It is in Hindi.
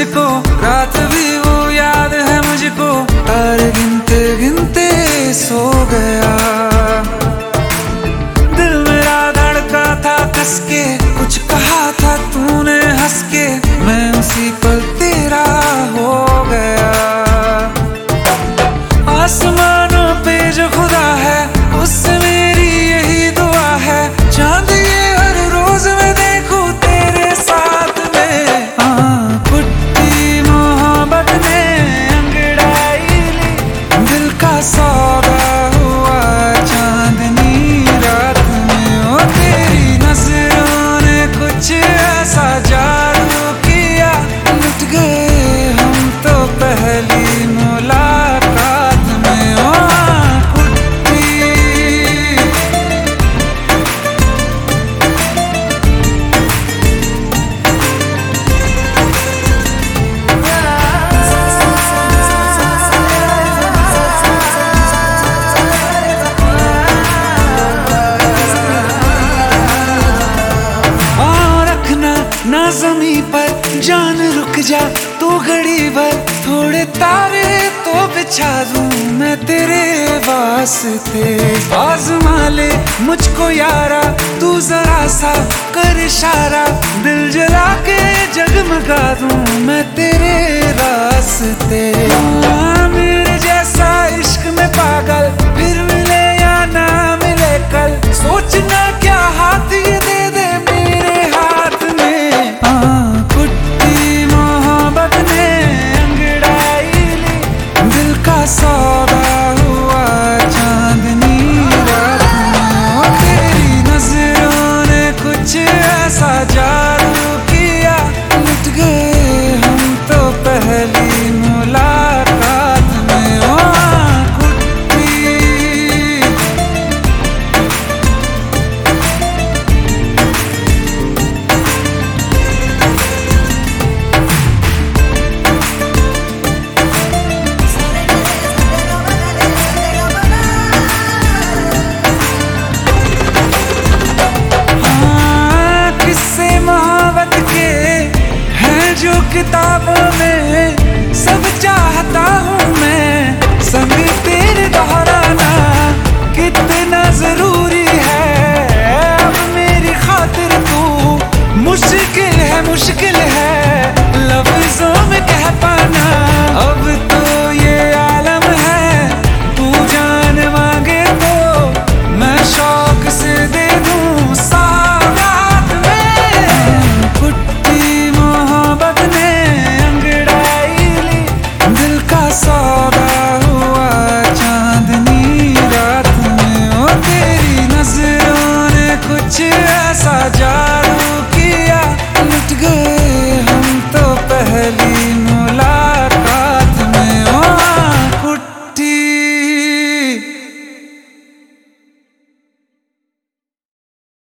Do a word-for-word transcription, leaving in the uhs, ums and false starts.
तुझको, रात भी वो याद है मुझको, तारे गिनते गिनते सो गया। दिल मेरा धड़का था कस के, कुछ कहा था तूने हंस के, मैं उसी पल तेरा हो गया। आसमानों पे जो खुदा है उससे मेरी यही दुआ है, चांद ये हर रोज मैं देखूं तेरे साथ में। हाँ, कुट्टी मोहब्बत ने अंगड़ाई ली, दिल का सौदा हुआ चांदनी रात में। ओ तेरी नजरों ने कुछ ऐसा जादू किया, लुट गए हम तो पहली मुलाकात में। ओ ना ज़मीं पर जान रुक जा तू घड़ी भर, थोड़े तारे तो बिछा दूं मैं तेरे वास्ते। आज़मा ले मुझको यारा तू जरा सा कर इशारा, दिल जला के जगमगा दूं मैं तेरे रास्ते। मेरे जैसा इश्क में पागल फिर मिले या ना मिले कल, सोचना क्या हाथ ये दे दे मेरे हाथ में। हाँ, कुट्टी मोहब्बत ने अंगड़ाई ली, दिल का सौदा हुआ चांदनी रात में। ओ तेरी नजरों ने कुछ ऐसा जादू किया, लुट गए हम तो पहली मुलाकात में। ओ किताब